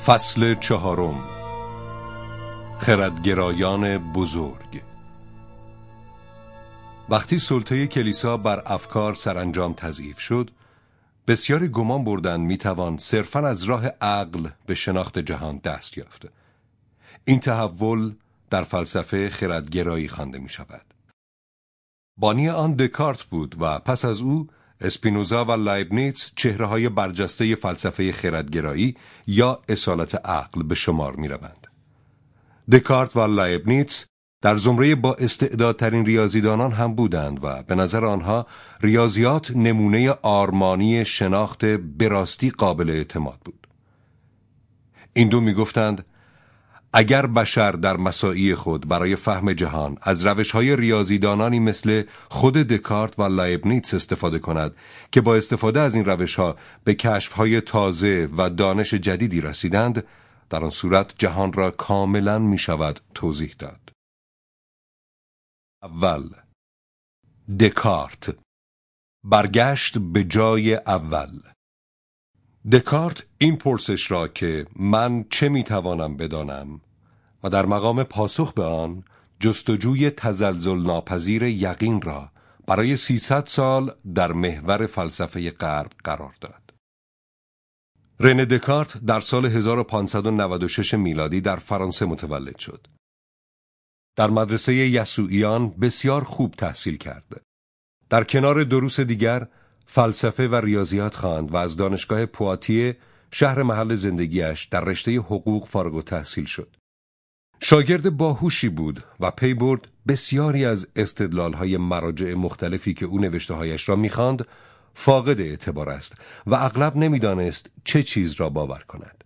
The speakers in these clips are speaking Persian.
فصل چهارم. خردگرایان بزرگ. وقتی سلطه کلیسا بر افکار سرانجام تضعیف شد، بسیاری گمان بردند میتوان صرفاً از راه عقل به شناخت جهان دست یافت. این تحول در فلسفه خردگرایی خوانده می شود. بانی آن دکارت بود و پس از او اسپینوزا و لایبنیتس چهره‌های برجسته فلسفه خردگرایی یا اصالت عقل به شمار می‌روند. دکارت و لایبنیتس در زمره با استعدادترین ریاضیدانان هم بودند و به نظر آنها ریاضیات نمونه آرمانی شناخت براستی قابل اعتماد بود. این دو می‌گفتند اگر بشر در مساعی خود برای فهم جهان از روش‌های ریاضیدانانی مثل خود دکارت و لایبنیتس استفاده کند که با استفاده از این روش‌ها به کشف‌های تازه و دانش جدیدی رسیدند، در آن صورت جهان را کاملاً می‌شود توضیح داد. اول، دکارت. برگشت به جای اول. دکارت این پرسش را که من چه میتوانم بدانم و در مقام پاسخ به آن جستجوی تزلزل ناپذیر یقین را برای 300 سال در محور فلسفه غرب قرار داد. رنه دکارت در سال 1596 میلادی در فرانسه متولد شد. در مدرسه یسوعیان بسیار خوب تحصیل کرد. در کنار دروس دیگر فلسفه و ریاضیات خواند و از دانشگاه پواتیه شهر محل زندگیش در رشته حقوق فارغ التحصیل شد. شاگرد باهوشی بود و پی برد بسیاری از استدلال‌های مراجع مختلفی که او نوشته‌هایش را می‌خواند فاقد اعتبار است و اغلب نمی‌دانست چه چیز را باور کند.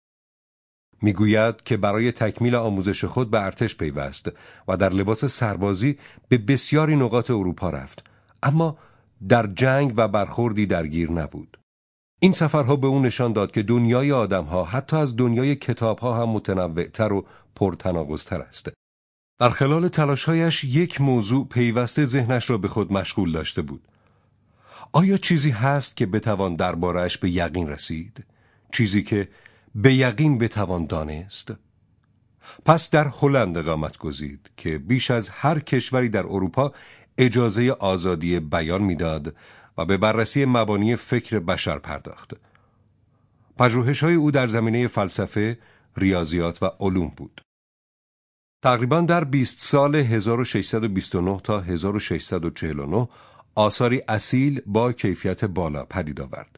می‌گوید که برای تکمیل آموزش خود به ارتش پیوست و در لباس سربازی به بسیاری نقاط اروپا رفت، اما در جنگ و برخوردی درگیر نبود. این سفرها به او نشان داد که دنیای آدم‌ها حتی از دنیای کتاب‌ها هم متنوع‌تر و پرتناقض‌تر است. در خلال تلاش‌هایش یک موضوع پیوسته ذهنش را به خود مشغول داشته بود. آیا چیزی هست که بتوان درباره‌اش به یقین رسید؟ چیزی که به یقین بتوان دانست؟ پس در هلند اقامت گزید که بیش از هر کشوری در اروپا اجازه آزادی بیان میداد و به بررسی مبانی فکر بشر پرداخت. پژوهش‌های او در زمینه فلسفه، ریاضیات و علوم بود. تقریباً در 20 سال 1629 تا 1649 آثاری اصیل با کیفیت بالا پدید آورد.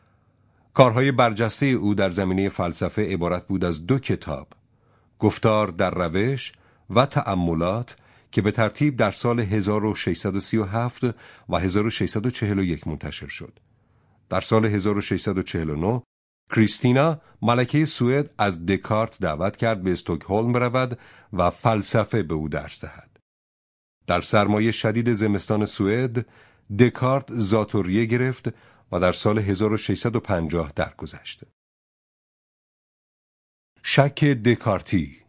کارهای برجسته او در زمینه فلسفه عبارت بود از 2 کتاب: گفتار در روش و تأملات که به ترتیب در سال 1637 و 1641 منتشر شد. در سال 1649 کریستینا ملکه سوئد از دکارت دعوت کرد به استکهلم برود و فلسفه به او درس دهد. در سرمایه شدید زمستان سوئد دکارت ذات‌الریه گرفت و در سال 1650 درگذشت. شک دکارتی.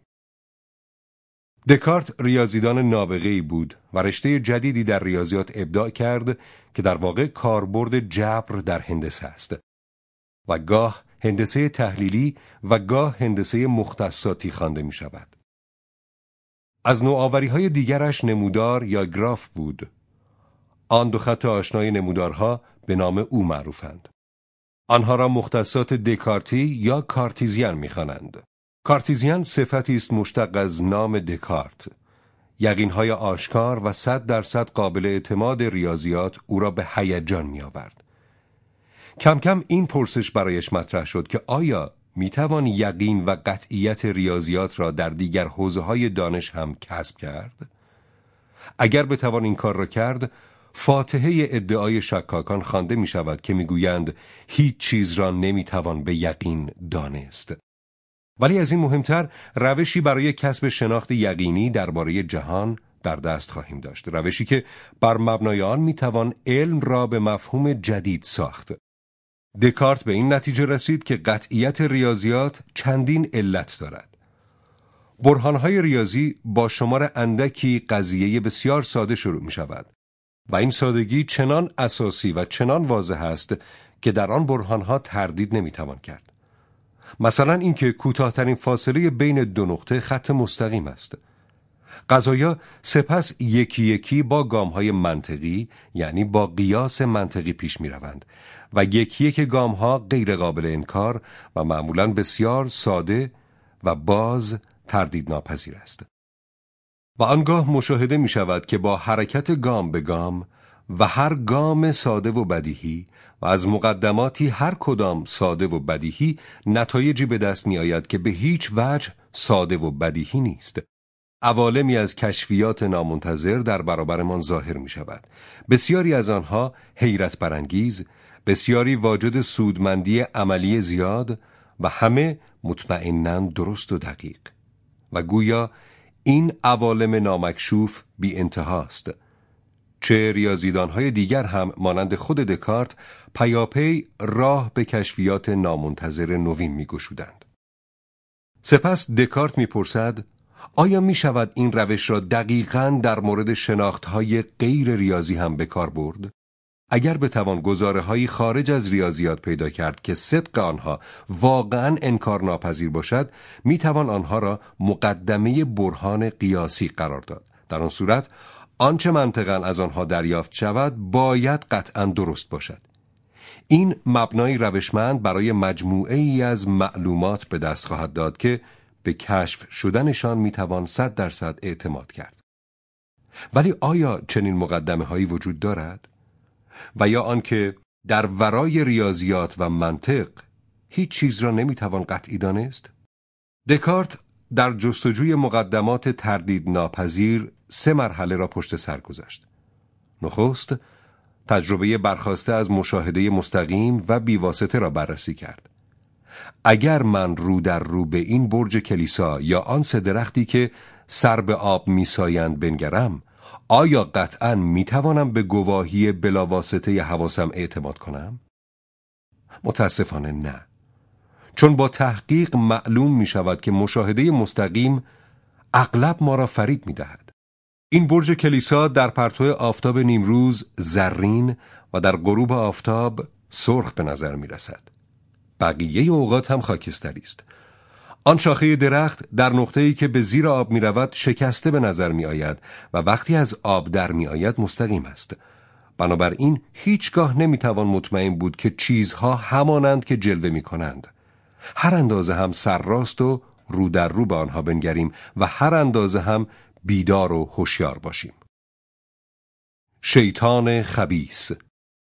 دکارت ریاضیدان نابغه‌ای بود و رشته جدیدی در ریاضیات ابداع کرد که در واقع کاربرد جبر در هندسه است و گاه هندسه تحلیلی و گاه هندسه مختصاتی خوانده می شود. از نوآوری‌های دیگرش نمودار یا گراف بود. آن 2 خط آشنای نمودارها به نام او معروفند. آنها را مختصات دکارتی یا کارتیزیان می خوانند. کارتیزیان صفتی است مشتق از نام دکارت. یقین‌های آشکار و 100% قابل اعتماد ریاضیات او را به هیجان می آورد. کم کم این پرسش برایش مطرح شد که آیا میتوان یقین و قطعیت ریاضیات را در دیگر حوزه‌های دانش هم کسب کرد؟ اگر بتوان این کار را کرد، فاتحه ادعای شکاکان خوانده می شود که میگویند هیچ چیز را نمیتوان به یقین دانست. ولی از این مهمتر روشی برای کسب شناخت یقینی درباره جهان در دست خواهیم داشت، روشی که بر مبنای آن میتوان علم را به مفهوم جدید ساخت. دکارت به این نتیجه رسید که قطعیت ریاضیات چندین علت دارد. برهانهای ریاضی با شمار اندکی قضیه بسیار ساده شروع می شود و این سادگی چنان اساسی و چنان واضح است که در آن برهانها تردید نمی توان کرد. مثلا اینکه کوتاه‌ترین فاصله بین دو نقطه خط مستقیم است. قضایا سپس یکی یکی با گام‌های منطقی، یعنی با قیاس منطقی پیش می‌روند و یکی یک گام‌ها غیر قابل انکار و معمولاً بسیار ساده و باز تردید ناپذیر است. و آنگاه مشاهده می‌شود که با حرکت گام به گام و هر گام ساده و بدیهی و از مقدماتی هر کدام ساده و بدیهی نتایجی به دست می‌آید که به هیچ وجه ساده و بدیهی نیست. عوالمی از کشفیات نامنتظر در برابرمان ظاهر می شود. بسیاری از آنها حیرت برانگیز، بسیاری واجد سودمندی عملی زیاد و همه مطمئناً درست و دقیق. و گویا این عوالم نامکشوف بی انتهاست. چه ریاضیدانهای دیگر هم مانند خود دکارت پیاپی راه به کشفیات نامنتظر نوین می گشودند. سپس دکارت می پرسد آیا می شود این روش را دقیقاً در مورد شناختهای غیر ریاضی هم به کار برد؟ اگر بتوان گزاره‌هایی خارج از ریاضیات پیدا کرد که صدق آنها واقعاً انکار ناپذیر باشد، می توان آنها را مقدمه برهان قیاسی قرار داد. در آن صورت آنچه منطقاً از آنها دریافت شود باید قطعاً درست باشد. این مبنای روشمند برای مجموعه ای از معلومات به دست خواهد داد که به کشف شدنشان میتوان 100% اعتماد کرد. ولی آیا چنین مقدمه هایی وجود دارد؟ و یا آنکه در ورای ریاضیات و منطق هیچ چیز را نمیتوان قطعی دانست؟ دکارت در جستجوی مقدمات تردید ناپذیر 3 مرحله را پشت سر گذاشت. نخست، تجربه برخاسته از مشاهده مستقیم و بیواسطه را بررسی کرد. اگر من رو در رو به این برج کلیسا یا آن 3 درختی که سر به آب میسایند بنگرم، آیا قطعاً میتوانم به گواهی بلاواسطه حواسم اعتماد کنم؟ متاسفانه نه. چون با تحقیق معلوم می شود که مشاهده مستقیم اغلب ما را فریب می دهد. این برج کلیسا در پرتو آفتاب نیمروز زرین و در غروب آفتاب سرخ به نظر می رسد. بقیه اوقات هم خاکستری است. آن شاخه درخت در نقطه‌ای که به زیر آب می رود شکسته به نظر می آید و وقتی از آب در می آید مستقیم است. بنابراین هیچگاه نمی توان مطمئن بود که چیزها همانند که جلوه می کنند. هر اندازه هم سرراست و رو در رو به آنها بنگریم و هر اندازه هم بیدار و هوشیار باشیم. شیطان خبیث.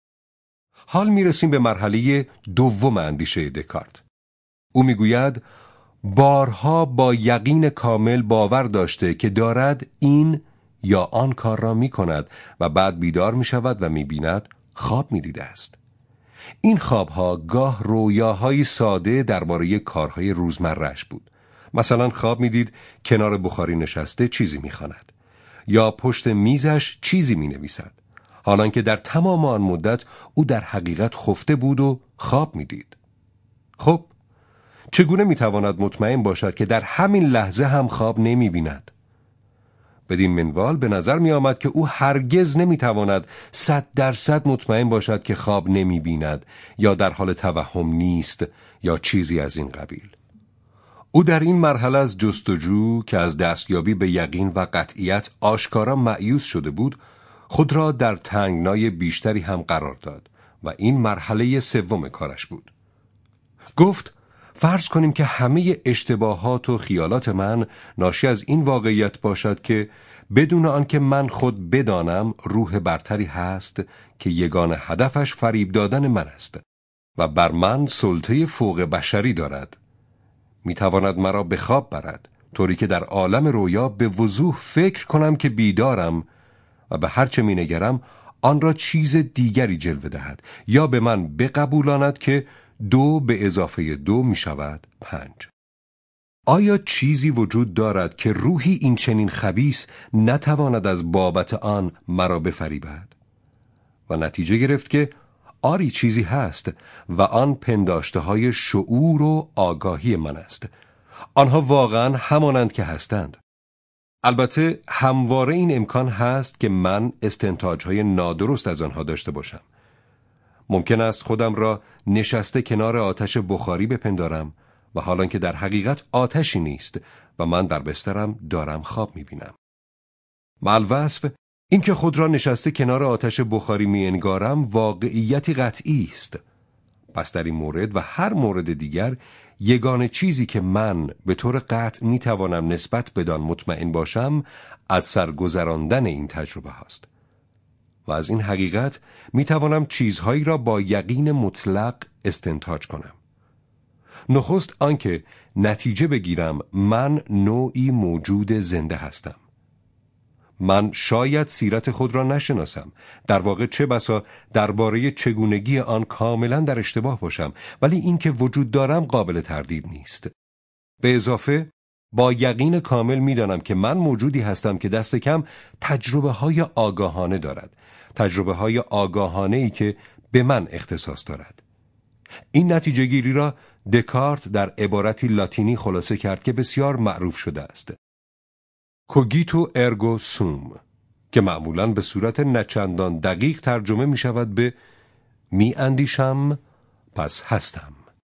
حال می رسیم به مرحله دوم اندیشه دکارت. او می گوید بارها با یقین کامل باور داشته که دارد این یا آن کار را می کند و بعد بیدار می شود و می بیند خواب می دیده است. این خوابها گاه رویاهای ساده درباره کارهای روزمره‌اش بود. مثلا خواب می دید کنار بخاری نشسته چیزی می خواند یا پشت میزش چیزی می نویسد، حالانکه در تمام آن مدت او در حقیقت خفته بود و خواب می دید. خب چگونه می تواند مطمئن باشد که در همین لحظه هم خواب نمی بیند؟ بدین منوال به نظر می آمد که او هرگز نمی تواند 100% مطمئن باشد که خواب نمی بیند یا در حال توهم نیست یا چیزی از این قبیل. او در این مرحله از جستجو که از دستیابی به یقین و قطعیت آشکارا مایوس شده بود، خود را در تنگنای بیشتری هم قرار داد و این مرحله سوم کارش بود. گفت فرض کنیم که همه اشتباهات و خیالات من ناشی از این واقعیت باشد که بدون آنکه من خود بدانم روح برتری هست که یگانه هدفش فریب دادن من است و بر من سلطه فوق بشری دارد. میتواند مرا به خواب برد طوری که در عالم رویا به وضوح فکر کنم که بیدارم و به هرچه مینگرم آن را چیز دیگری جلوه دهد یا به من بقبولاند که 2 به اضافه 2 می شود 5. آیا چیزی وجود دارد که روحی این چنین خبیث نتواند از بابت آن مرا بفریبد؟ و نتیجه گرفت که آری چیزی هست و آن پنداشته های شعور و آگاهی من است. آنها واقعا همانند که هستند. البته همواره این امکان هست که من استنتاجهای نادرست از آنها داشته باشم. ممکن است خودم را نشسته کنار آتش بخاری بپندارم و حالان که در حقیقت آتشی نیست و من در بسترم دارم خواب می‌بینم. معالوصف این که خود را نشسته کنار آتش بخاری می‌انگارم واقعیتی قطعی است. پس در این مورد و هر مورد دیگر یگانه چیزی که من به طور قطع می‌توانم نسبت بدان مطمئن باشم از سرگذراندن این تجربه هاست. و از این حقیقت می‌توانم چیزهایی را با یقین مطلق استنتاج کنم. نخست آنکه نتیجه بگیرم من نوعی موجود زنده هستم. من شاید سیرت خود را نشناسم، در واقع چه بسا درباره چگونگی آن کاملا در اشتباه باشم، ولی اینکه وجود دارم قابل تردید نیست. به اضافه با یقین کامل می‌دانم که من موجودی هستم که دست کم تجربه های آگاهانه دارد، تجربه های آگاهانه ای که به من اختصاص دارد. این نتیجه گیری را دکارت در عبارتی لاتینی خلاصه کرد که بسیار معروف شده است: کوگیتو ارگو سوم، که معمولاً به صورت نچندان دقیق ترجمه می شود به می اندیشم پس هستم.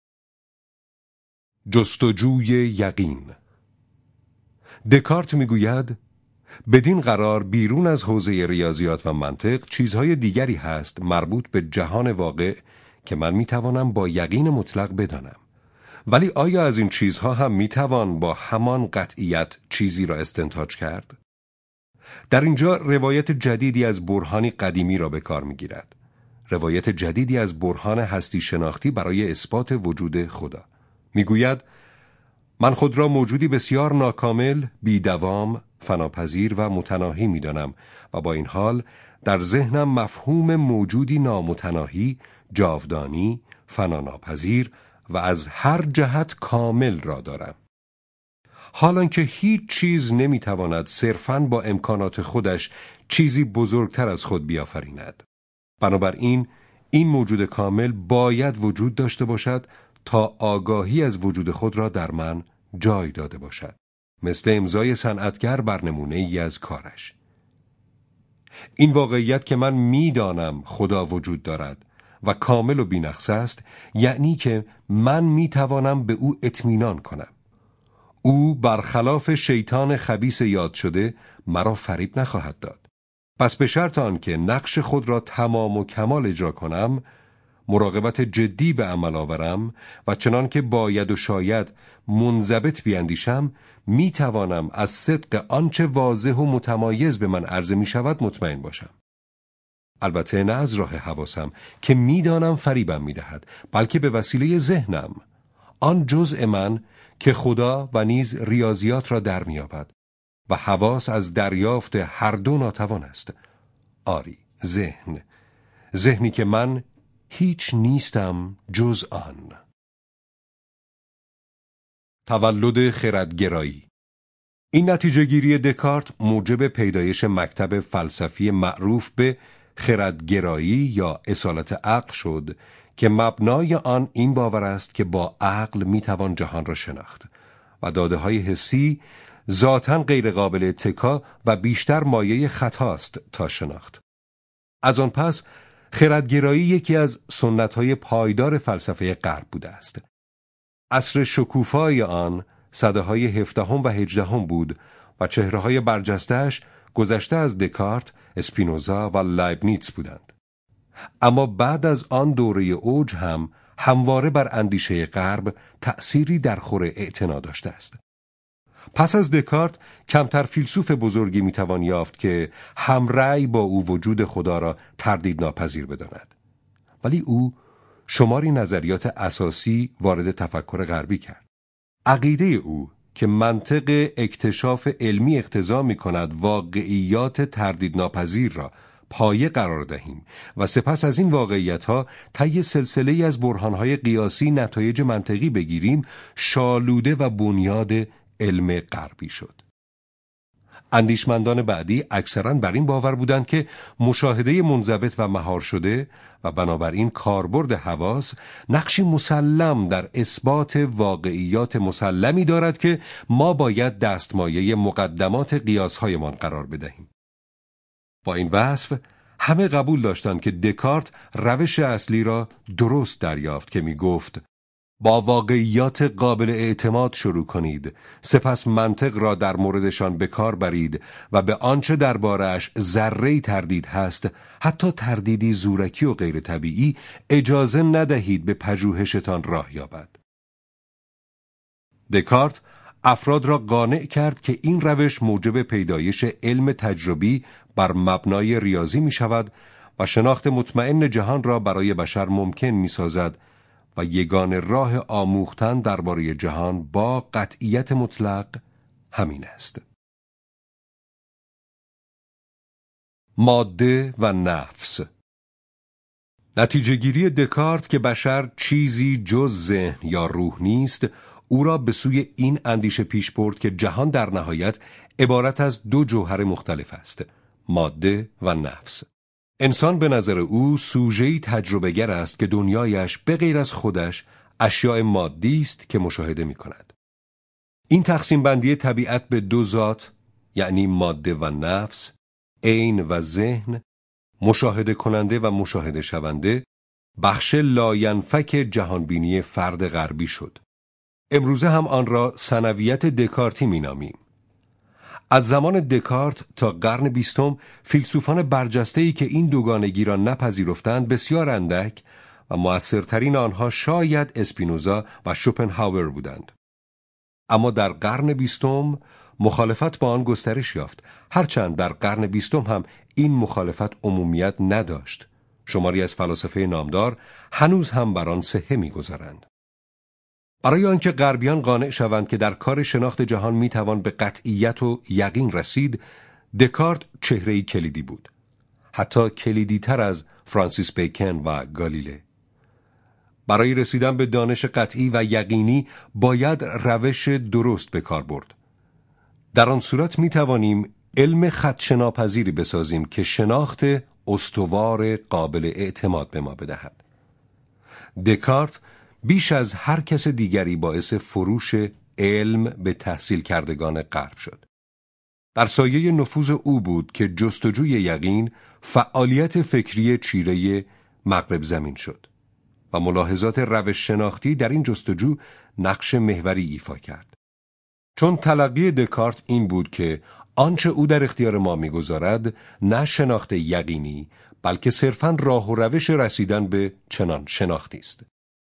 جستجوی یقین. دکارت می گوید بدین قرار بیرون از حوزه ریاضیات و منطق چیزهای دیگری هست مربوط به جهان واقع که من می توانم با یقین مطلق بدانم. ولی آیا از این چیزها هم میتوان با همان قطعیت چیزی را استنتاج کرد؟ در اینجا روایت جدیدی از برهانی قدیمی را به کار میگیرد. روایت جدیدی از برهان هستی شناختی برای اثبات وجود خدا. میگوید من خود را موجودی بسیار ناکامل، بیدوام، فناپذیر و متناهی میدانم و با این حال در ذهنم مفهوم موجودی نامتناهی، جاودانی، فناناپذیر و از هر جهت کامل را دارم. حالان که هیچ چیز نمیتواند صرفاً با امکانات خودش چیزی بزرگتر از خود بیافریند. بنابراین این موجود کامل باید وجود داشته باشد تا آگاهی از وجود خود را در من جای داده باشد، مثل امضای صنعتگر بر نمونه ای از کارش. این واقعیت که من میدانم خدا وجود دارد و کامل و بی‌نقص است، یعنی که من میتوانم به او اطمینان کنم. او برخلاف شیطان خبیث یاد شده مرا فریب نخواهد داد. پس به شرط آنکه نقش خود را تمام و کمال اجرا کنم، مراقبت جدی به عمل آورم و چنان که باید و شاید منضبط بیاندیشم، میتوانم از صدق آنچه واضح و متمایز به من عرضه می شود مطمئن باشم. البته نه از راه حواسم که میدانم فریبم میدهد، بلکه به وسیله ذهنم، آن جزء من که خدا و نیز ریاضیات را در میابد و حواس از دریافت هر دو ناتوان است. آری، ذهنی که من هیچ نیستم جز آن. تولد خردگرایی. این نتیجه گیری دکارت موجب پیدایش مکتب فلسفی معروف به خردگرایی یا اصالت عقل شد که مبنای آن این باور است که با عقل میتوان جهان را شناخت و داده‌های حسی ذاتاً غیر قابل اتکا و بیشتر مایه خطاست تا شناخت. از آن پس خردگرایی یکی از سنت‌های پایدار فلسفه غرب بوده است. عصر شکوفای آن سده‌های 17 و 18 بود و چهره‌های برجسته‌اش گذشته از دکارت، اسپینوزا و لایبنیتس بودند. اما بعد از آن دوره اوج هم همواره بر اندیشه غرب تأثیری در خور اعتنا داشته است. پس از دکارت کمتر فیلسوف بزرگی میتوان یافت که همرأی با او وجود خدا را تردید ناپذیر بداند. ولی او شماری نظریات اساسی وارد تفکر غربی کرد. عقیده او که منطق اکتشاف علمی اقتضا می‌کند واقعیات تردید ناپذیر را پایه قرار دهیم و سپس از این واقعیت‌ها طی سلسله‌ای از برهان‌های قیاسی نتایج منطقی بگیریم، شالوده و بنیاد علم غربی شد. اندیشمندان بعدی اکثراً بر این باور بودند که مشاهده منضبط و مهار شده و بنابراین کاربرد حواس نقشی مسلم در اثبات واقعیات مسلمی دارد که ما باید دستمایه مقدمات قیاس‌هایمان قرار بدهیم. با این وصف همه قبول داشتند که دکارت روش اصلی را درست دریافت که می گفت با واقعیات قابل اعتماد شروع کنید، سپس منطق را در موردشان به کار برید و به آنچه درباره‌اش ذره‌ای تردید هست، حتی تردیدی زورکی و غیر طبیعی، اجازه ندهید به پژوهشتان راه یابد. دکارت افراد را قانع کرد که این روش موجب پیدایش علم تجربی بر مبنای ریاضی می شود و شناخت مطمئن جهان را برای بشر ممکن می سازد و یگانه راه آموختن درباره جهان با قطعیت مطلق همین است. ماده و نفس. نتیجه گیری دکارت که بشر چیزی جز ذهن یا روح نیست، او را به سوی این اندیشه پیش برد که جهان در نهایت عبارت از دو جوهر مختلف است، ماده و نفس. انسان به نظر او سوژه‌ای تجربه‌گر است که دنیایش به غیر از خودش اشیاء مادی است که مشاهده می‌کند. این تقسیم بندی طبیعت به دو ذات، یعنی ماده و نفس، عین و ذهن، مشاهده کننده و مشاهده شونده، بخش لاینفک جهانبینی فرد غربی شد. امروزه هم آن را ثنویت دکارتی می‌نامیم. از زمان دکارت تا قرن 20 فیلسوفان برجسته‌ای که این دوگانگی را نپذیرفتند بسیار اندک و مؤثرترین آنها شاید اسپینوزا و شوپنهاور بودند. اما در قرن 20 مخالفت با آن گسترش یافت، هرچند در قرن 20 هم این مخالفت عمومیت نداشت. شماری از فلاسفه نامدار هنوز هم بر آن صحه می‌گذارند. برای آنکه غربیان قانع شوند که در کار شناخت جهان میتوان به قطعیت و یقین رسید، دکارت چهره‌ای کلیدی بود، حتی کلیدی‌تر از فرانسیس بیکن و گالیله. برای رسیدن به دانش قطعی و یقینی باید روش درست به کار برد. در آن صورت میتوانیم علم خدشه‌ناپذیری بسازیم که شناخت استوار قابل اعتماد به ما بدهد. دکارت بیش از هر کس دیگری باعث فروش علم به تحصیل کردگان غرب شد. در سایه نفوذ او بود که جستجوی یقین فعالیت فکری چیره مغرب زمین شد و ملاحظات روش شناختی در این جستجو نقش محوری ایفا کرد. چون تلقی دکارت این بود که آنچه او در اختیار ما می‌گذارد نه شناخت یقینی بلکه صرفاً راه و روش رسیدن به چنان شناختی است.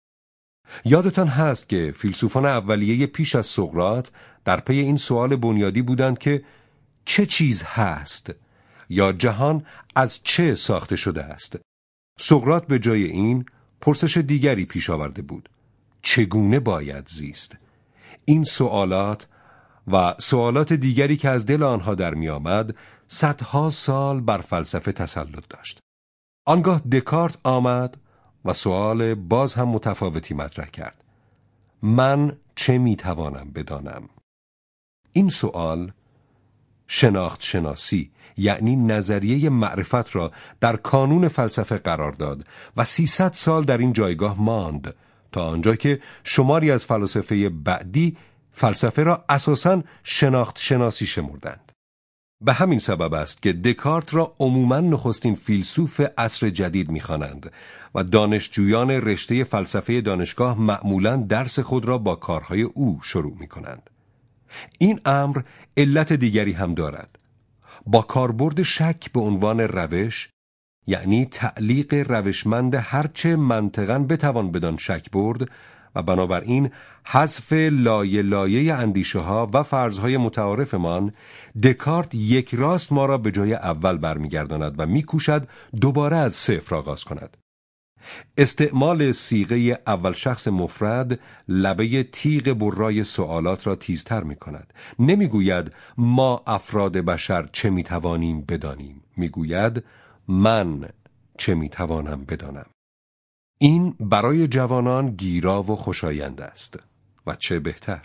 یادتان هست که فیلسوفان اولیه پیش از سقراط در پی این سوال بنیادی بودند که چه چیز هست یا جهان از چه ساخته شده است. سقراط به جای این پرسش دیگری پیش آورده بود: چگونه باید زیست؟ این سوالات و سوالات دیگری که از دل آنها در می آمد صدها سال بر فلسفه تسلط داشت. آنگاه دکارت آمد و سوال باز هم متفاوتی مطرح کرد: من چه میتوانم بدانم؟ این سوال شناخت شناسی یعنی نظریه معرفت را در کانون فلسفه قرار داد و 300 سال در این جایگاه ماند تا آنجا که شماری از فلاسفه بعدی فلسفه را اساساً شناخت شناسی شمردند. به همین سبب است که دکارت را عموماً نخستین فیلسوف عصر جدید می‌خوانند و دانشجویان رشته فلسفه دانشگاه معمولاً درس خود را با کارهای او شروع می‌کنند. این امر علت دیگری هم دارد. با کاربرد شک به عنوان روش، یعنی تعلیق روشمند هرچه منطقاً بتوان بدان شک برد و بنابراین حذف لایه لایه اندیشه ها و فرضهای متعارفمان، دکارت یک راست ما را به جای اول برمیگرداند و میکوشد دوباره از صفر آغاز کند. استعمال صیغه اول شخص مفرد لبه تیغ برای سوالات را تیزتر می کند. نمی گوید ما افراد بشر چه می توانیم بدانیم، می گوید من چه می توانم بدانم. این برای جوانان گیرا و خوشایند است و چه بهتر.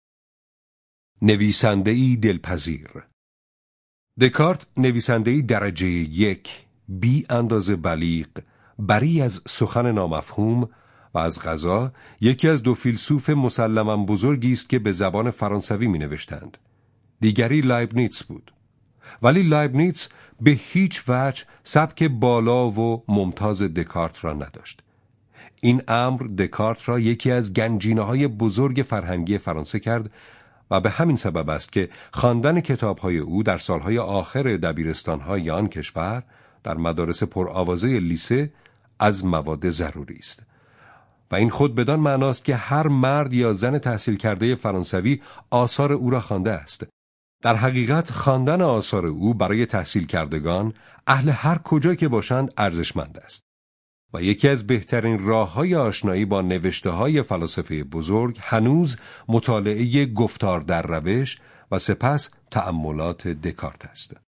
نویسنده‌ای دلپذیر. دکارت نویسنده‌ای درجه 1 بی اندازه بلیغ، بری از سخن نامفهوم و از قضا یکی از دو فیلسوف مسلماً بزرگی است که به زبان فرانسوی می نوشتند. دیگری لایبنیتس بود. ولی لایبنیتس به هیچ وجه سبک بالا و ممتاز دکارت را نداشت. این امر دکارت را یکی از گنجینه‌های بزرگ فرهنگی فرانسه کرد و به همین سبب است که خواندن کتاب‌های او در سالهای آخر دبیرستان‌های آن کشور در مدارس پرآوازه لیسه از مواد ضروری است. و این خود بدان معناست که هر مرد یا زن تحصیل کرده فرانسوی آثار او را خوانده است. در حقیقت خواندن آثار او برای تحصیل کردگان اهل هر کجا که باشند ارزشمند است و یکی از بهترین راه‌های آشنایی با نوشته‌های فلاسفه بزرگ هنوز مطالعه گفتار در روش و سپس تأملات دکارت است.